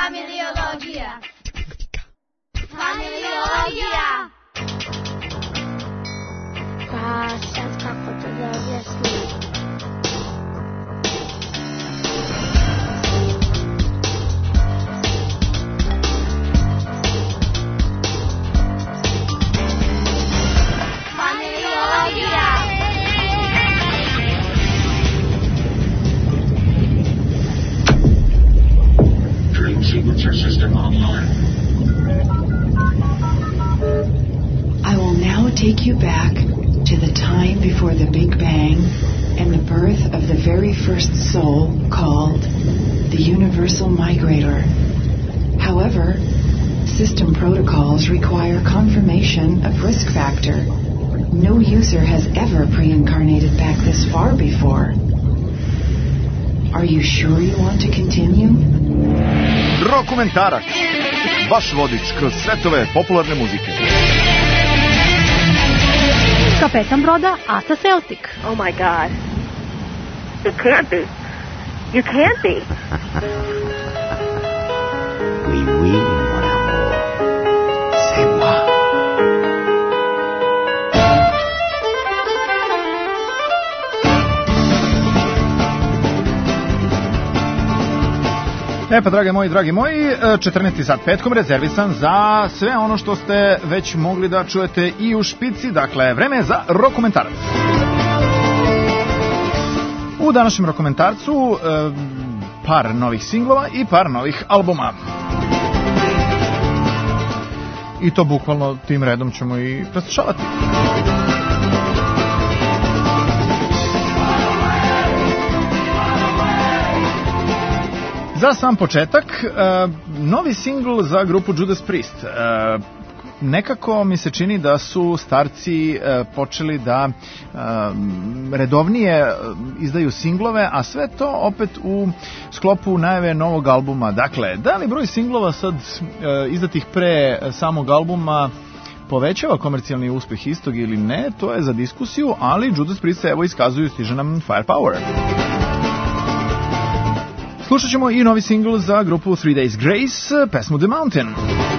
Familiologija. Familiologija. Pa sad kako to da objasnim? I will now take you back to the time before the Big Bang and the birth of the very first soul called the Universal Migrator. However, system protocols require confirmation of risk factor. No user has ever pre-incarnated back this far before. Are you sure you want to continue? Rokumentarac. Vaš vodič kroz svetove popularne muzike. Kapetan broda Asa Celtic. Oh my God. You can't be. You can't be. Oui, oui, mon amour. C'est moi. E pa, dragi moji, 14. sat petkom rezervisan za sve ono što ste već mogli da čujete i u špici, dakle, vreme je za rokomentarac. U današnjem rokomentarcu par novih singlova i par novih albuma. I to bukvalno tim redom ćemo i preslušavati. Za sam početak, novi singl za grupu Judas Priest. Nekako mi se čini da su starci počeli da redovnije izdaju singlove, a sve to opet u sklopu najave novog albuma. Dakle, da li broj singlova sad izdatih pre samog albuma povećava komercijalni uspeh istog ili ne, to je za diskusiju, ali Judas Priest se evo iskazuju, stiže nam Firepower. Slušat ćemo i novi singl za grupu 3 Days Grace, pesmu The Mountain.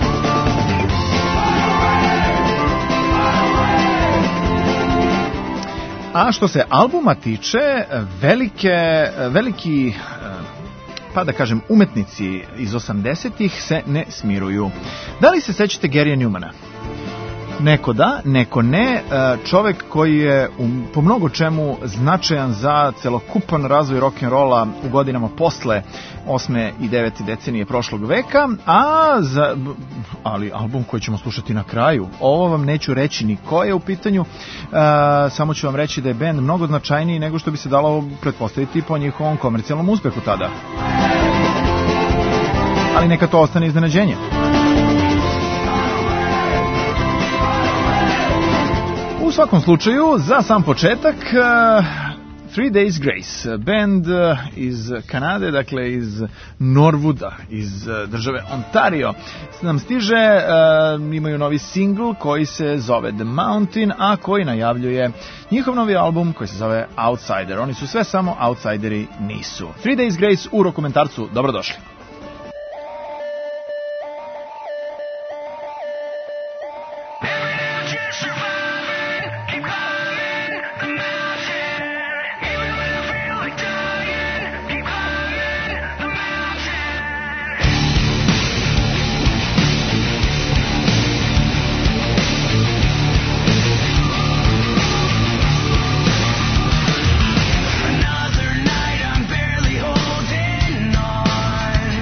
A što se albuma tiče, veliki, pa da kažem, umetnici iz 80-ih se ne smiruju. Da li se sećate Garyja Newmana? Neko da, neko ne. Čovek koji je po mnogo čemu značajan za celokupan razvoj rock'n'rolla u godinama posle 8. i 9. decenije prošlog veka, ali album koji ćemo slušati na kraju, ovo vam neću reći ni ko je u pitanju, samo ću vam reći da je band mnogo značajniji nego što bi se dalo pretpostaviti po njihovom komercijalnom uspehu tada. Ali neka to ostane iznenađenje. U svakom slučaju, za sam početak, 3 Days Grace, band iz Kanade, dakle iz Norwooda, iz države Ontario, nam stiže, imaju novi singl koji se zove The Mountain, a koji najavljuje njihov novi album koji se zove Outsider. Oni su sve samo outsideri, nisu. 3 Days Grace u rokomentarcu, dobrodošli. Another night I'm barely holding on.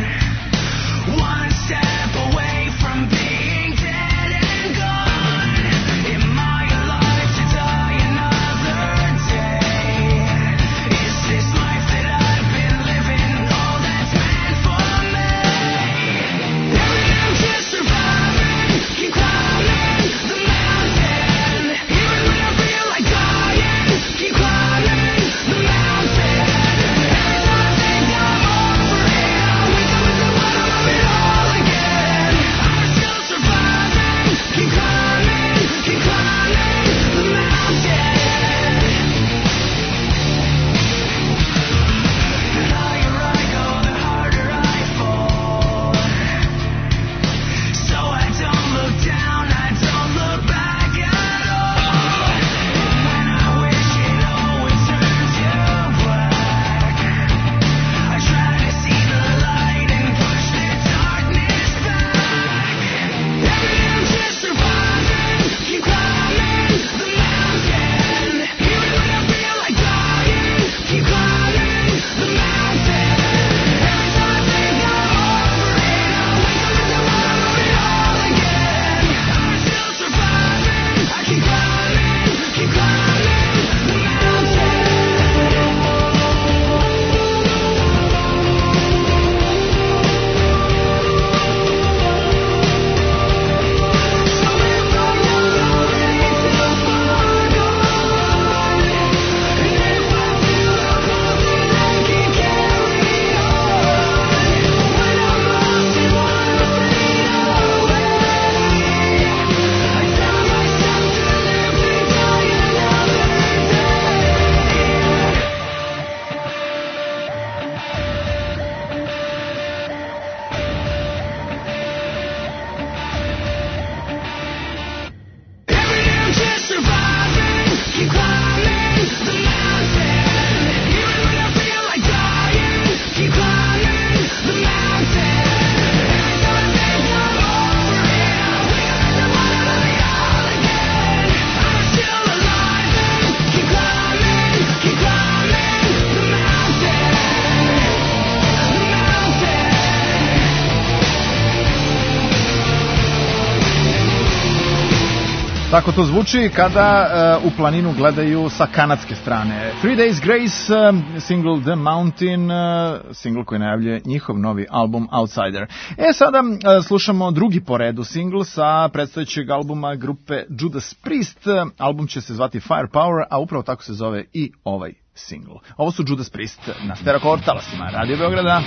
Tako to zvuči kada u planinu gledaju sa kanadske strane. 3 Days Grace, single The Mountain, single koji najavljuje njihov novi album Outsider. Sada slušamo drugi po redu single sa predstojećeg albuma grupe Judas Priest. Album će se zvati Firepower, a upravo tako se zove i ovaj single. Ovo su Judas Priest na Stereo talasima Radio Beograda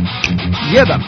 1.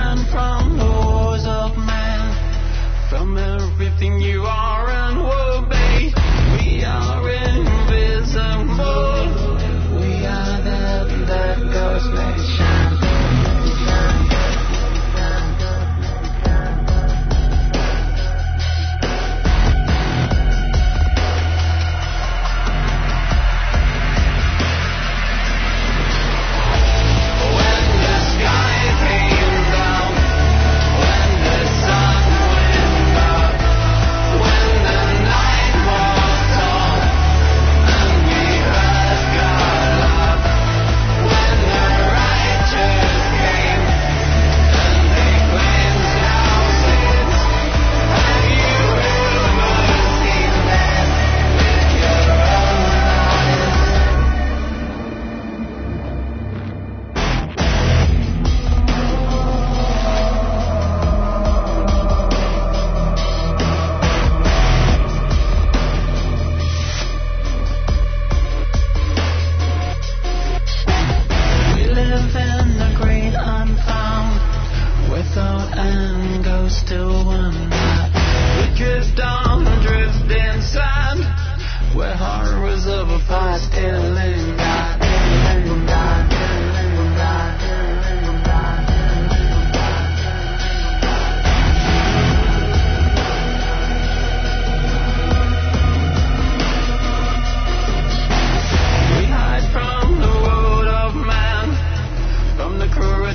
everything you are and will be.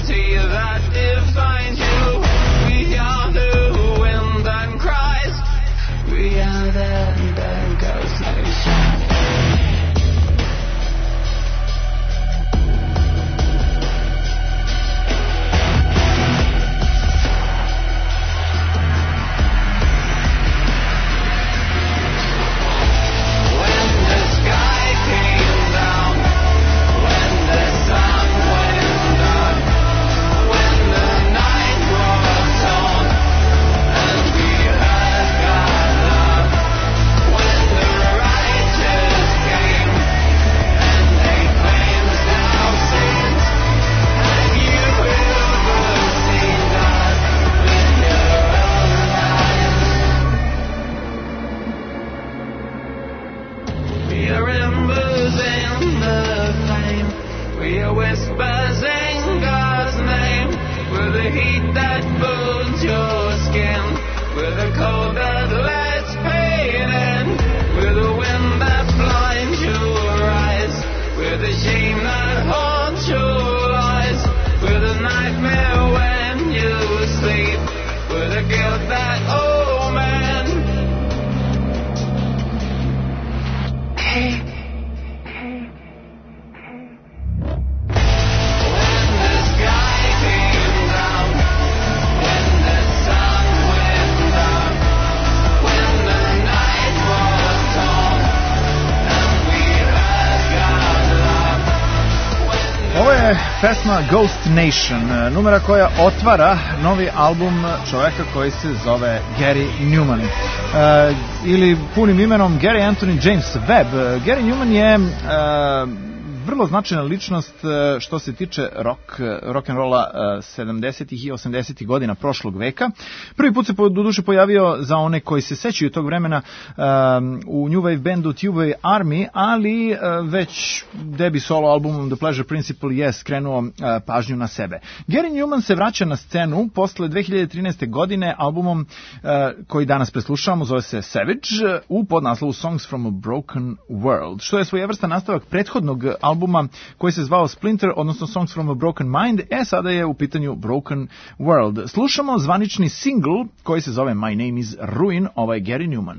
reality that defines you. We are the wind that cries. We are the ghost nation. Pesma Ghost Nation, numera koja otvara novi album čoveka koji se zove Gary Numan, ili punim imenom Gary Anthony James Webb. Gary Numan je vrlo značajna ličnost što se tiče rock and rolla 70-ih i 80-ih godina prošlog veka. Prvi put se doduše pojavio, za one koji se sećaju tog vremena, u New Wave bandu Tubeway Army, ali već debi solo albumom The Pleasure Principle je skrenuo pažnju na sebe. Gary Numan se vraća na scenu posle 2013. godine albumom koji danas preslušavamo, zove se Savage, u podnaslovu Songs from a Broken World, što je svojevrstan nastavak prethodnog albuma koji se zvao Splinter, odnosno Songs from a Broken Mind, sada je u pitanju Broken World. Slušamo zvanični single koji se zove My Name is Ruin, ovo je Gary Numan.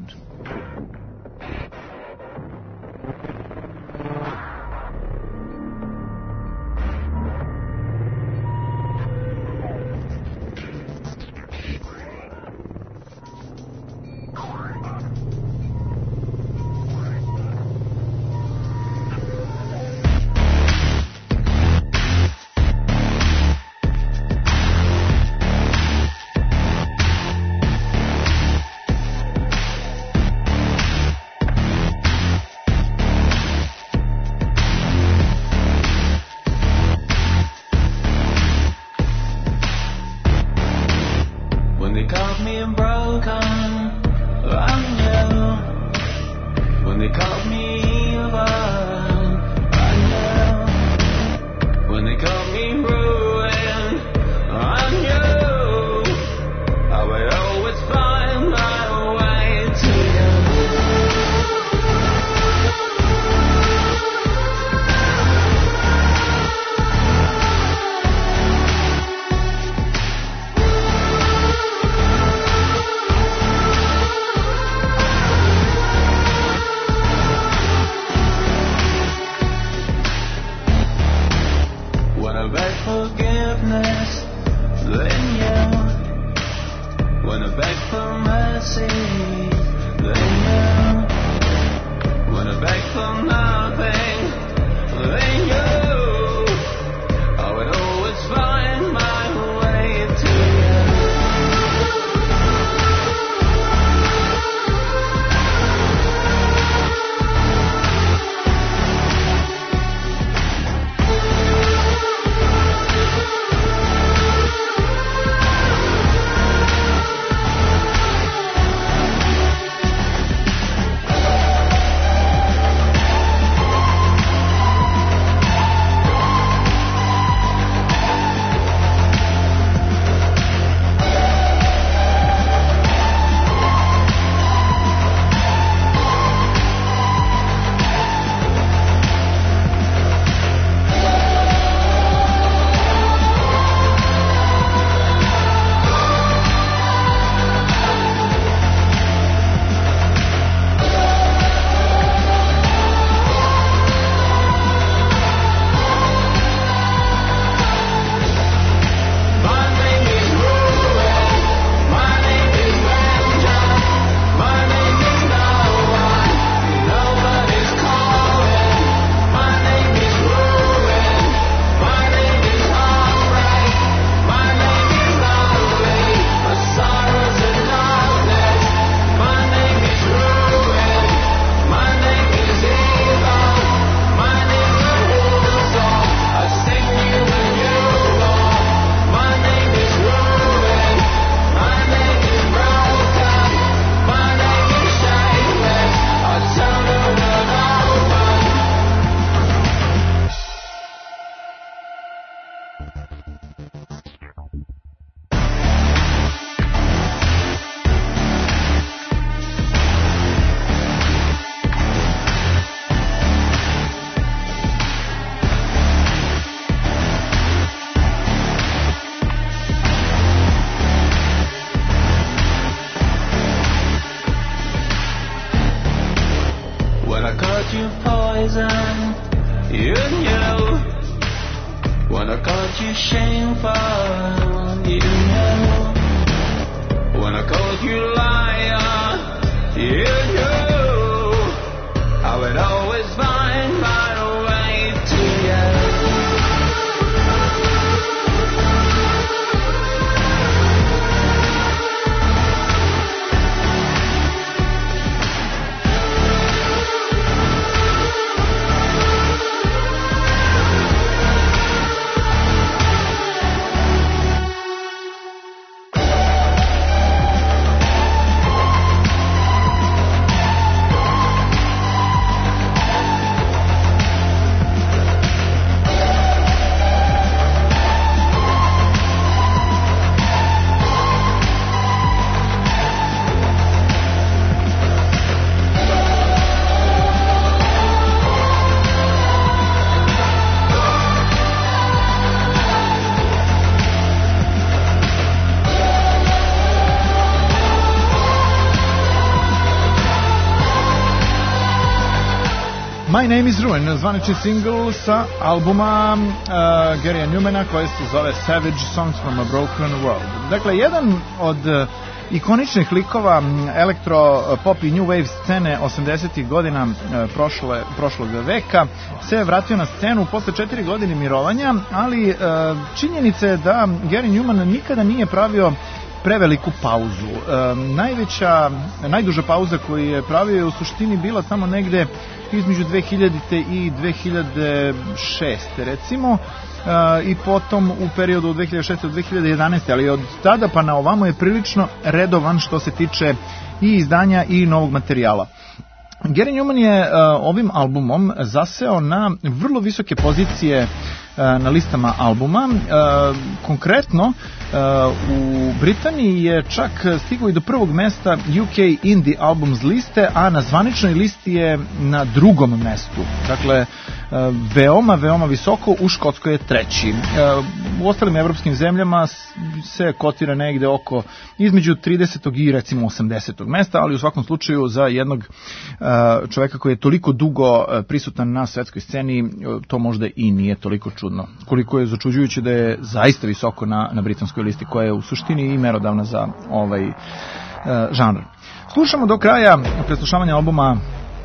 shameful, you know. When I called you liar, you knew I would always find my way to you. My Name is Ruin, zvanični singl sa albuma Garyja Newmana koji se zove Savage Songs from a Broken World. Dakle, jedan od ikoničnih likova elektro, pop i new wave scene 80-ih godina prošlog veka se vratio na scenu posle 4 godine mirovanja, ali činjenica je da Gary Newman nikada nije pravio preveliku pauzu. Najduža pauza koju je pravio je u suštini bila tamo negde između 2000. i 2006. recimo, i potom u periodu od 2006. do 2011. ali od tada pa na ovamo je prilično redovan što se tiče i izdanja i novog materijala. Gary Newman je ovim albumom zaseo na vrlo visoke pozicije na listama albuma. Konkretno u Britaniji je čak stigao i do prvog mesta UK Indie Albums liste, a na zvaničnoj listi je na drugom mestu. Dakle, veoma visoko, u Škotskoj je treći. U ostalim evropskim zemljama se kotira negde oko između 30. i recimo 80. mesta, ali u svakom slučaju za jednog čoveka koji je toliko dugo prisutan na svetskoj sceni, to možda i nije toliko čudno. Koliko je začuđujuće da je zaista visoko na britanskoj listi, koja je u suštini i merodavna za ovaj žanr. Slušamo do kraja preslušavanja albuma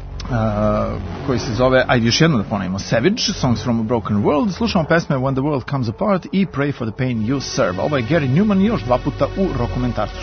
koji se zove, ajde još jedno da ponovimo, Savage, Songs from a Broken World. Slušamo pesme When the World Comes Apart i Pray for the Pain You Serve. Ovo je Gary Newman još 2 puta u Rokomentarcu.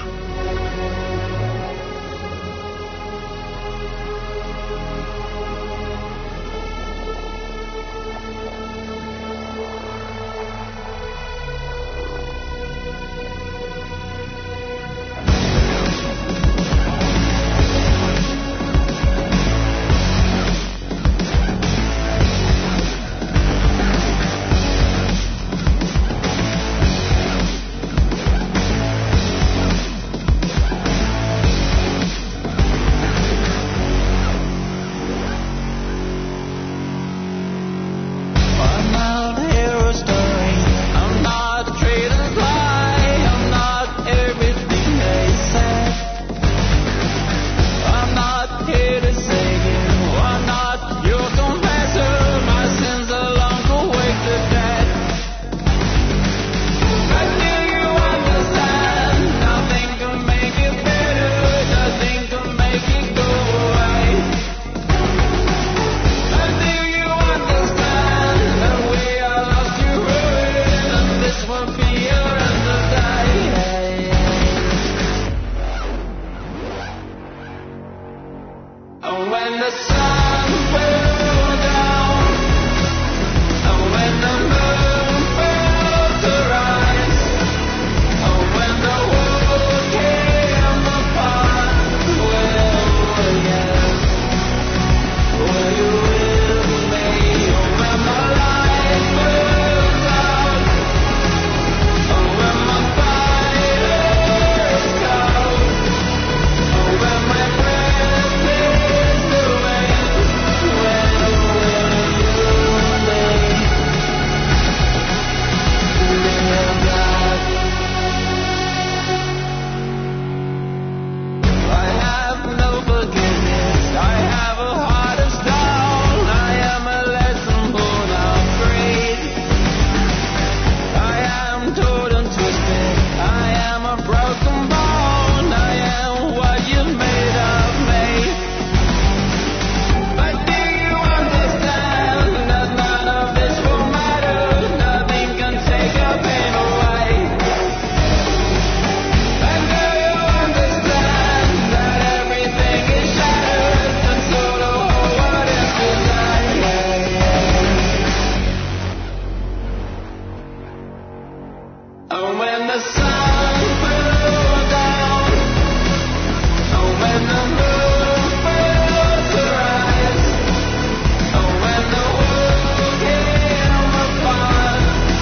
Oh, when the sun fell down. Oh, when the moon failed to rise. Oh, when the world came apart.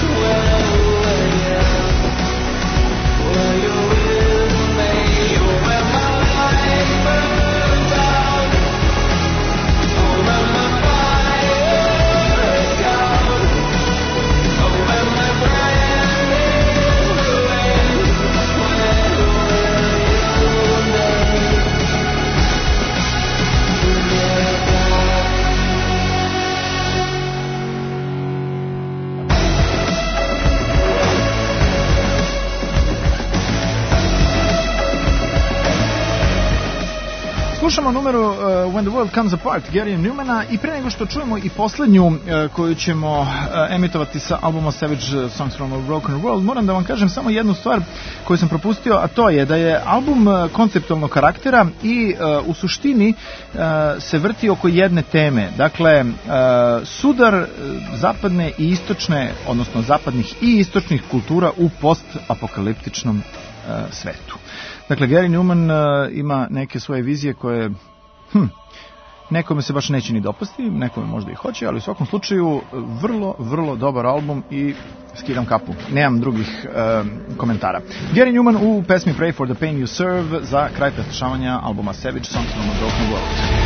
Were you with me? Oh, when my life burned out. Oh, when my fire is gone. Oh, when my brand is ruined. When will you make? Slušamo numeru When the World Comes Apart Gary'a Newmana i pre nego što čujemo i poslednju koju ćemo emitovati sa albuma Savage Songs from a Broken World, moram da vam kažem samo jednu stvar koju sam propustio, a to je da je album konceptualnog karaktera i u suštini se vrti oko jedne teme. Dakle, sudar zapadne i istočne, odnosno zapadnih i istočnih kultura u postapokaliptičnom svetu. Dakle, Gary Numan ima neke svoje vizije koje nekome se baš neće ni dopasti, nekome možda i hoće, ali u svakom slučaju vrlo, vrlo dobar album i skidam kapu. Nemam drugih komentara. Gary Numan u pesmi Pray for the Pain You Serve za kraj preslušavanja albuma Savage Songs from a Broken World.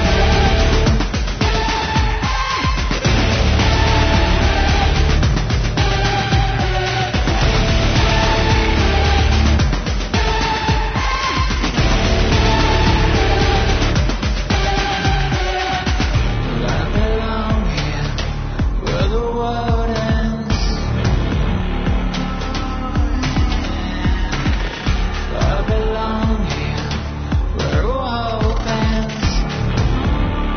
I belong here where hope ends.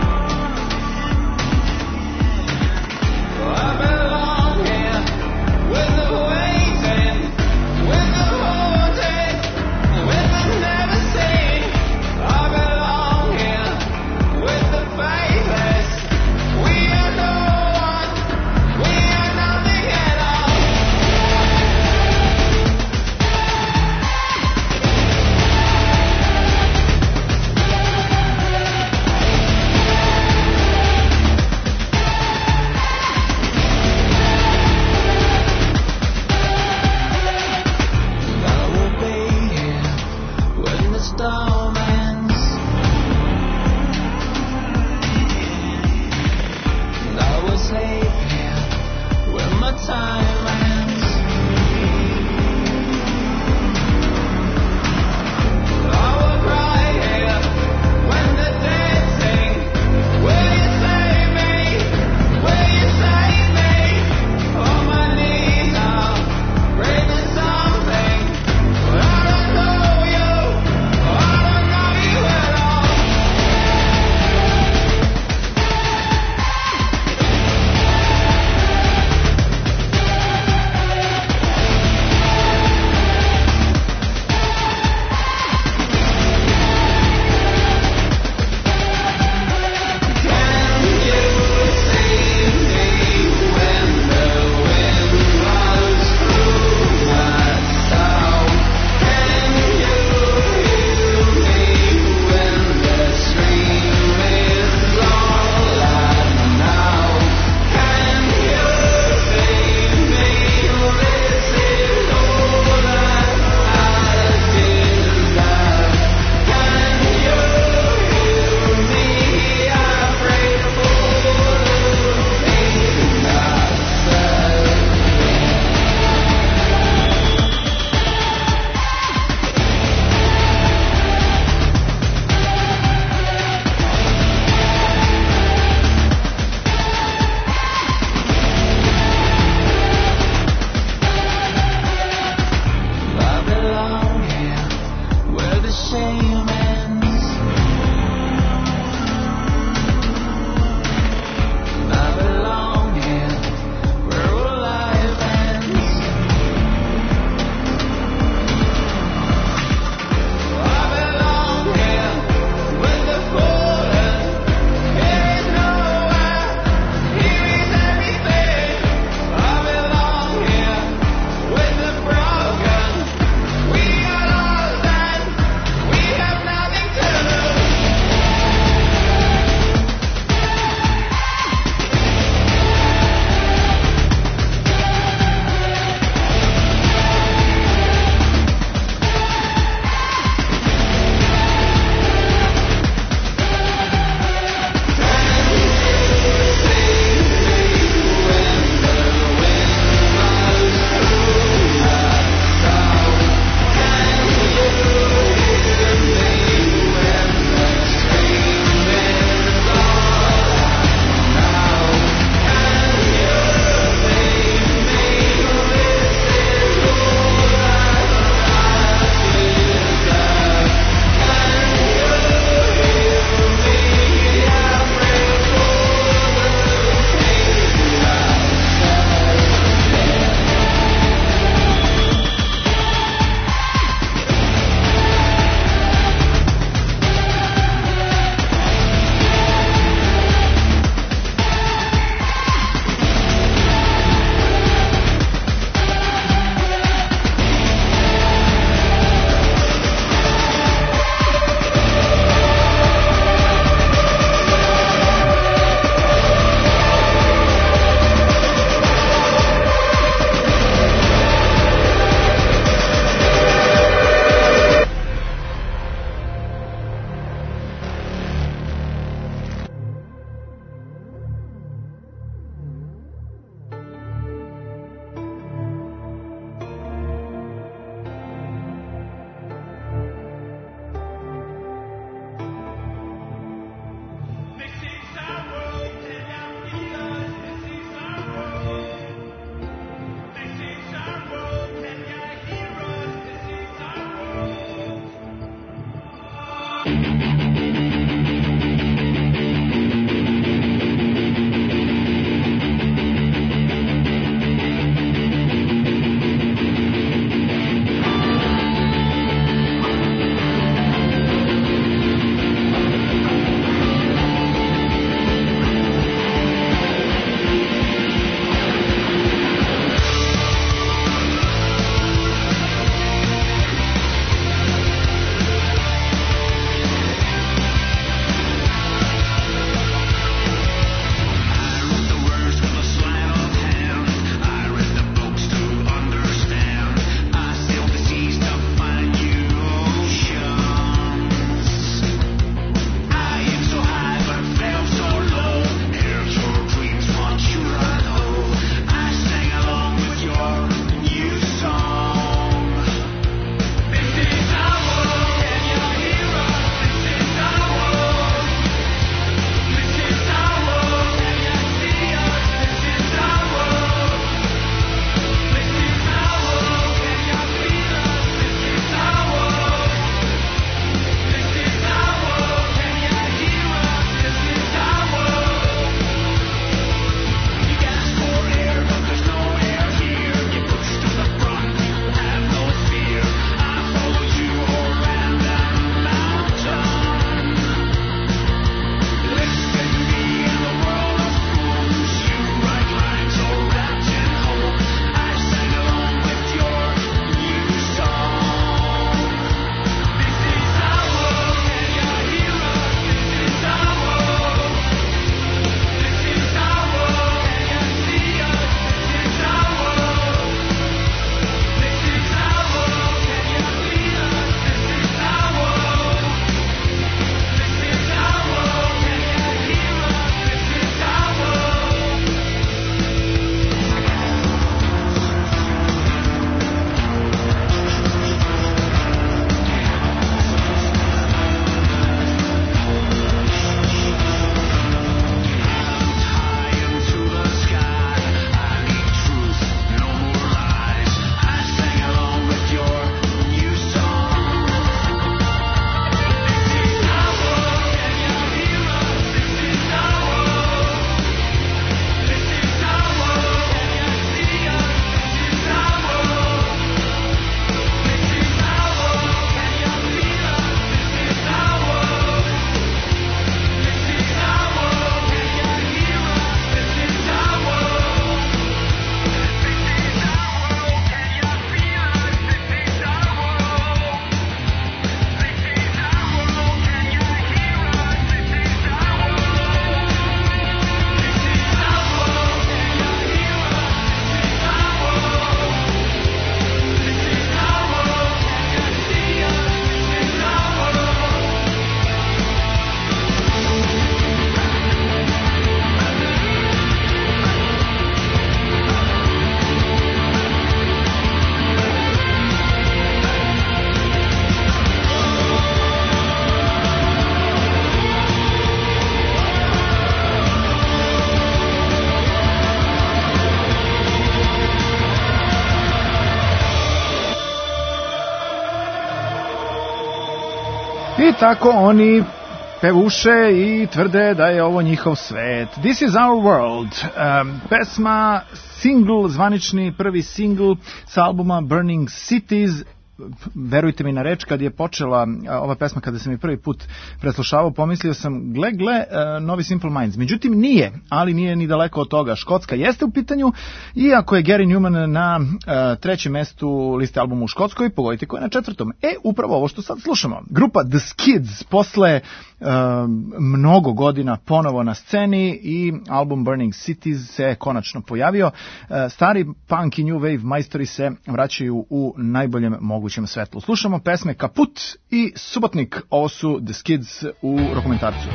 I tako oni pevuše i tvrde da je ovo njihov svet. This is our world. Pesma, single, zvanični prvi single sa albuma Burning Cities. Verujte mi na reč, kad je počela ova pesma, kada sam je prvi put preslušavao, pomislio sam, gle, novi Simple Minds. Međutim, nije, ali nije ni daleko od toga. Škotska jeste u pitanju, iako je Gary Numan na trećem mestu liste albuma u Škotskoj, pogodite ko je na četvrtom. Upravo ovo što sad slušamo. Grupa The Skids posle mnogo godina ponovo na sceni i album Burning Cities se konačno pojavio. Stari punk i new wave majstori se vraćaju u najboljem mogućem svetlu. Slušamo pesme Kaput i Subotnik. Ovo su The Skids u Rokomentarcu.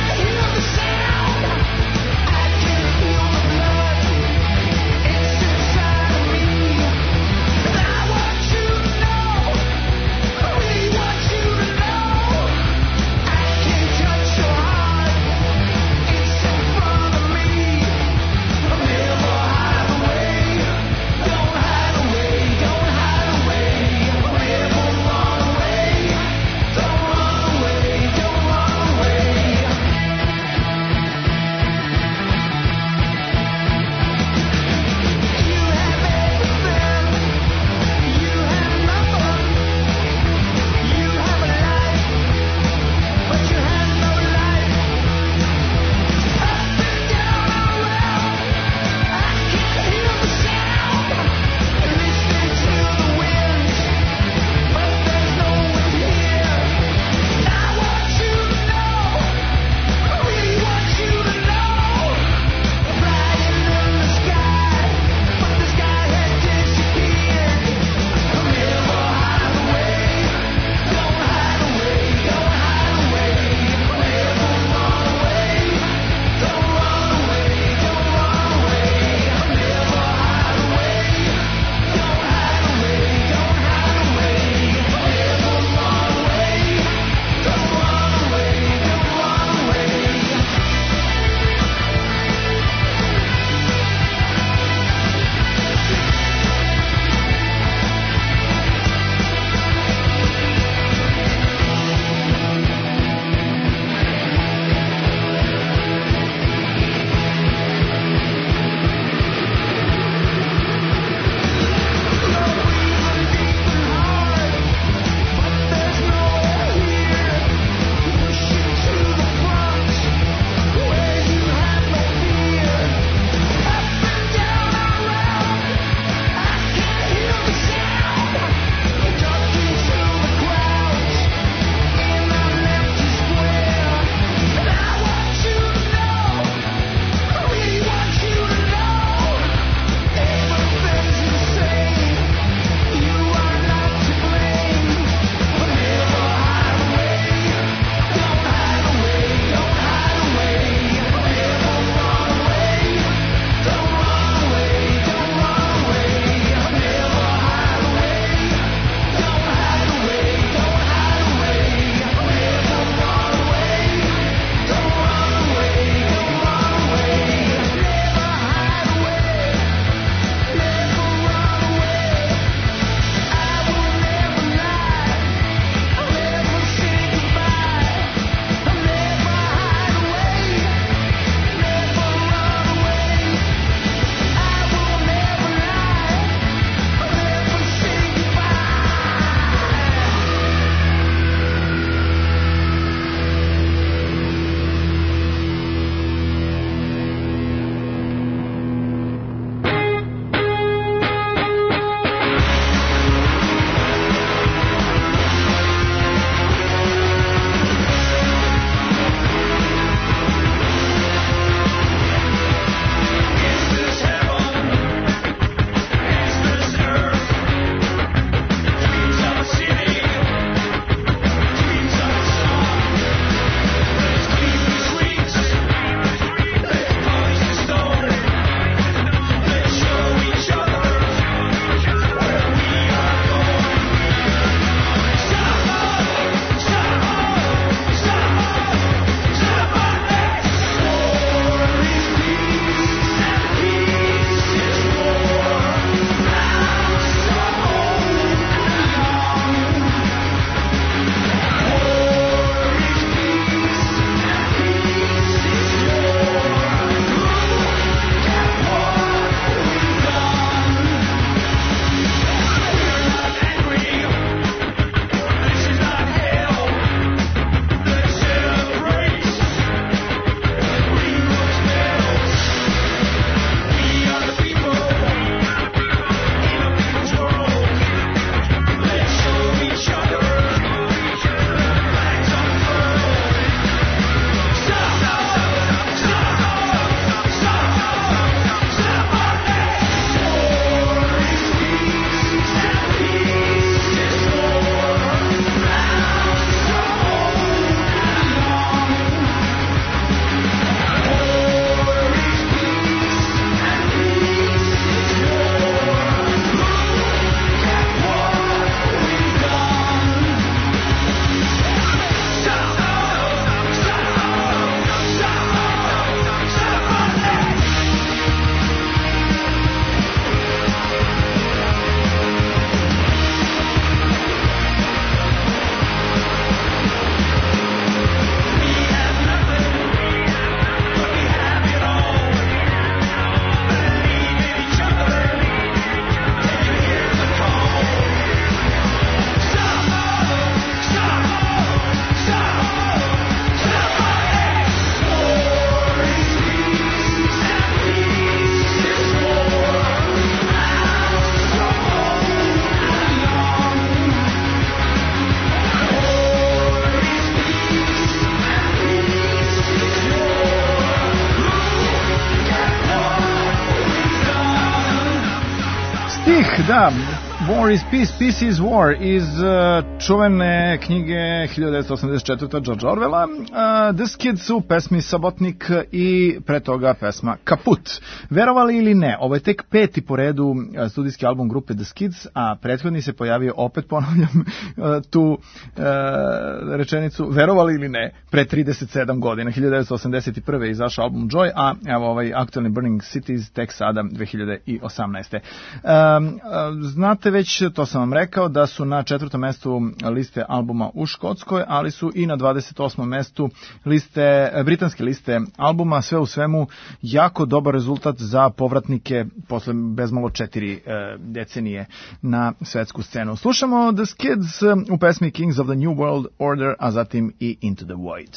It's Da, War is Peace, Peace is War iz čuvene knjige 1984. George Orwella. The Skids su pesmi Sabotnik i pre toga pesma Kaput. Verovali ili ne, ovo je tek 5. po redu studijski album grupe The Skids, a prethodni se pojavio, opet ponavljam tu rečenicu, verovali ili ne, pre 37 godina, 1981. je izašao album Joy, a evo ovaj aktualni Burning Cities tek sada 2018. Znate već, to sam vam rekao, da su na 4. mestu liste albuma u Škotskoj, ali su i na 28. mestu britanske liste albuma. Sve u svemu jako dobar rezultat za povratnike posle bezmalo 4 decenije na svetsku scenu. Slušamo The Skids u pesmi Kings of the New World Order, a zatim i Into the Void.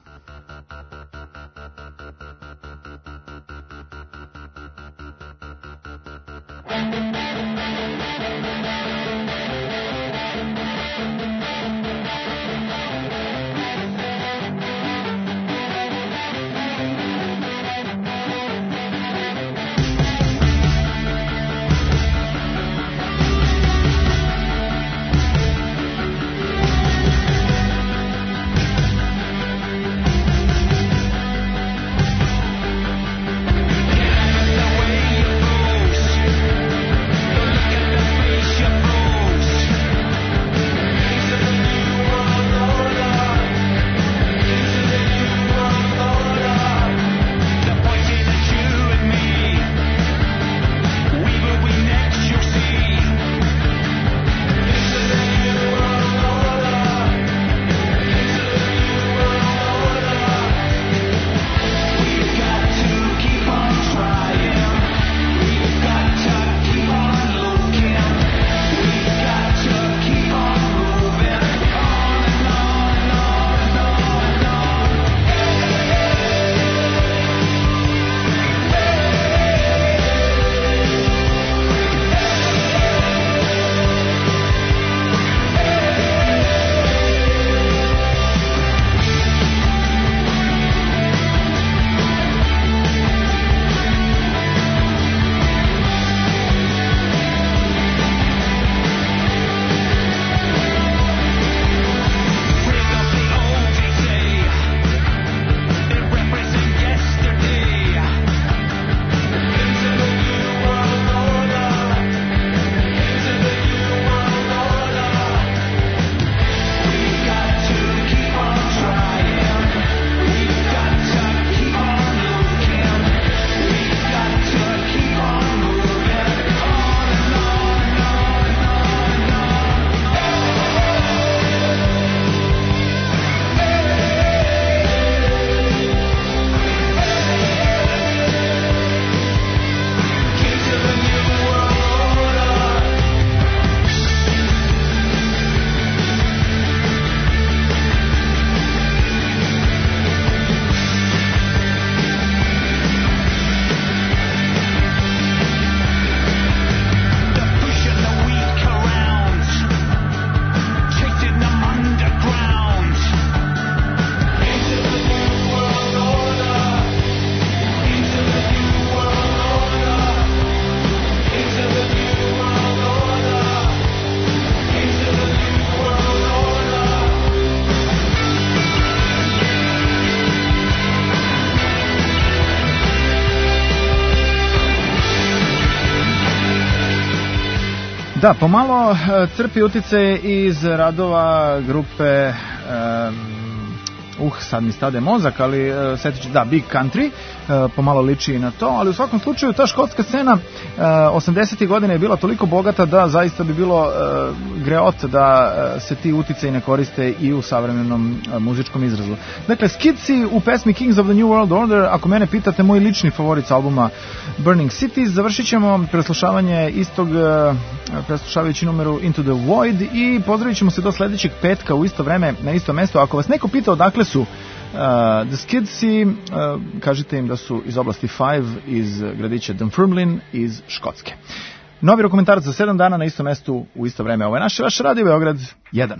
Da, pomalo crpi utice iz radova grupe sad mi stade mozak, ali setit ću, da, Big Country, pomalo liči na to, ali u svakom slučaju ta škotska scena 80. godina je bila toliko bogata da zaista bi bilo greot da se ti uticaji ne koriste i u savremenom muzičkom izrazu. Dakle, Skidsi u pesmi Kings of the New World Order, ako mene pitate, moj lični favorit s albuma Burning Cities. Završit ćemo preslušavanje istog, preslušavajući numeru Into the Void, i pozdravit ćemo se do sledećeg petka u isto vreme na isto mesto. Ako vas neko pita odakle su The Skidsi, kažite im da su iz oblasti Five, iz gradića Dunfermline, iz Škotske. Novi dokumentarac za 7 dana na istom mestu u isto vreme. Ovo je vaš radio Beograd 1.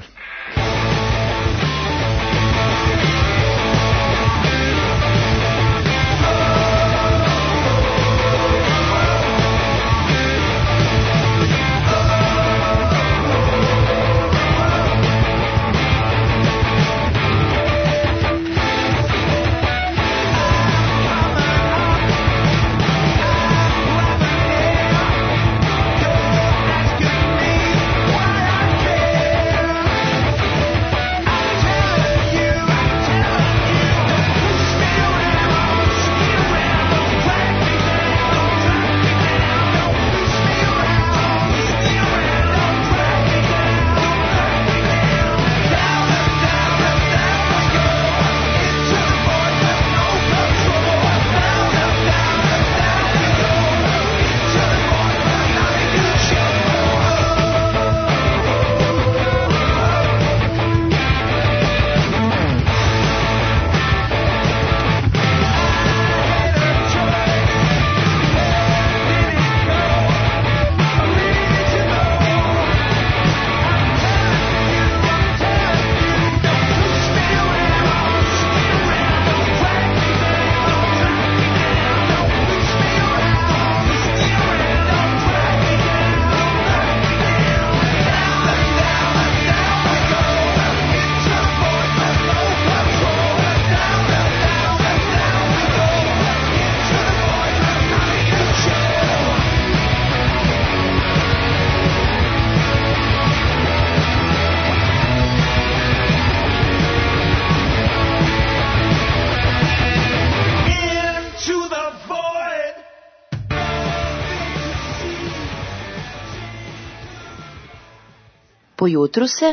Po jutru se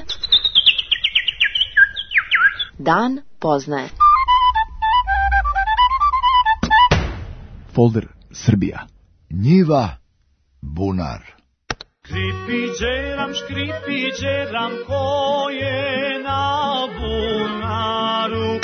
dan poznaje. Folder Srbija. Njiva, bunar. Škripiđeram, ko je na bunaru.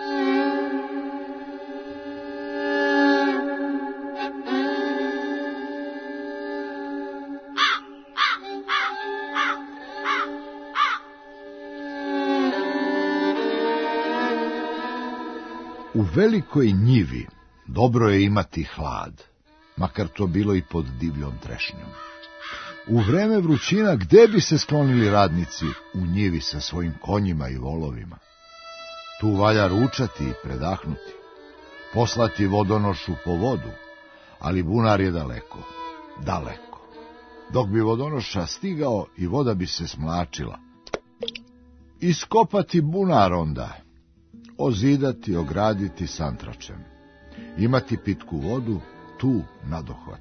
U velikoj njivi dobro je imati hlad, makar to bilo i pod divljom trešnjom. U vreme vrućina gde bi se sklonili radnici u njivi sa svojim konjima i volovima? Tu valja ručati i predahnuti, poslati vodonošu po vodu, ali bunar je daleko, daleko. Dok bi vodonoša stigao i voda bi se smlačila. Iskopati bunar onda, ozidati, ograditi santračem, imati pitku vodu tu nadohvat.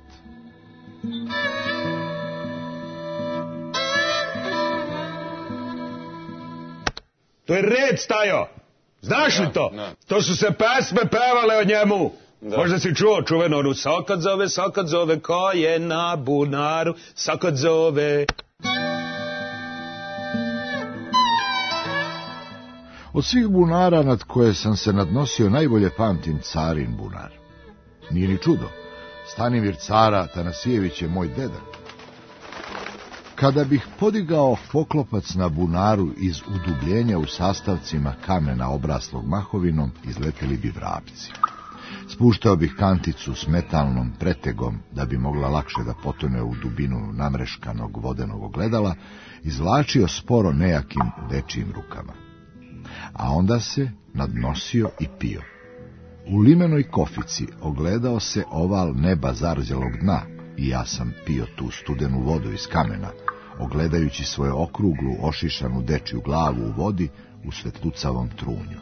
To je red, Stajo. Znaš li to? To su se pesme pevale o njemu. Možda si čuo čuveno onu Sokad zove, ko je na bunaru, Sokad zove. Od svih bunara nad koje sam se nadnosio najbolje pamtim carin bunar. Nije ni čudo, Stanimir cara Tanasijević je moj deda. Kada bih podigao poklopac na bunaru iz udubljenja u sastavcima kamena obraslog mahovinom, izleteli bi vrapci. Spuštao bih kanticu s metalnom pretegom da bi mogla lakše da potone u dubinu namreškanog vodenog ogledala, izvlačio sporo nejakim dečijim rukama. A onda se nadnosio i pio. U limenoj kofici ogledao se oval neba zarđalog dna i ja sam pio tu studenu vodu iz kamena, ogledajući svoju okruglu, ošišanu dečiju glavu u vodi u svetlucavom trunju.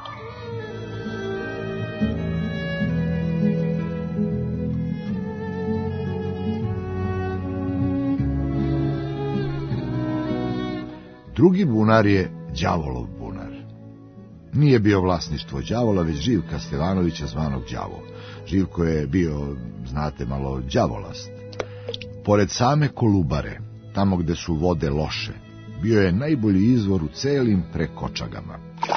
Drugi bunar je đavolov bunar. Nije bio vlasništvo đavola, već Živka Stevanovića zvanog Đavo. Živko je bio, znate, malo đavolast. Pored same Kolubare, tamo gde su vode loše, bio je najbolji izvor u celim Prekočagama.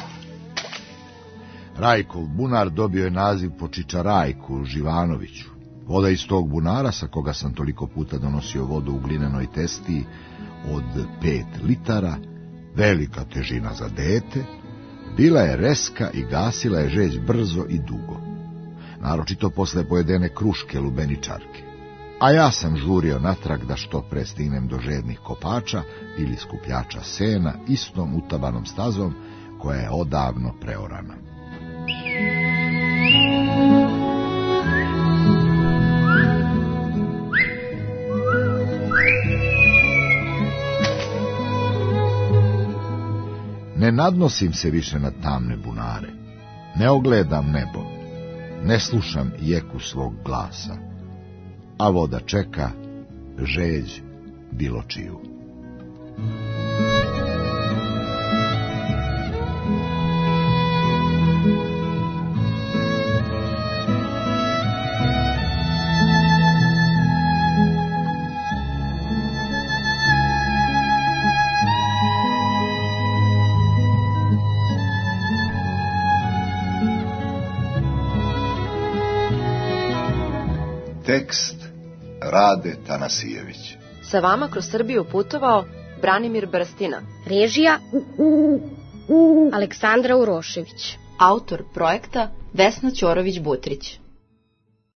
Rajkov bunar dobio je naziv po Čičarajku Živanoviću. Voda iz tog bunara, sa koga sam toliko puta donosio vodu u glinenoj testiji od 5 litara, velika težina za dete, bila je reska i gasila je žeđ brzo i dugo, naročito posle pojedene kruške lubeničarke. A ja sam žurio natrag da što pre stignem do žednih kopača ili skupljača sena istom utabanom stazom koja je odavno preorana. Ne nadnosim se više na tamne bunare, ne ogledam nebo, ne slušam jeku svog glasa, a voda čeka žeđ bilo čiju. Tekst Rade Tanasijević. Sa vama kroz Srbiju putovao Branimir Brstina. Režija Aleksandra Urošević. Autor projekta Vesna Ćorović-Butrić.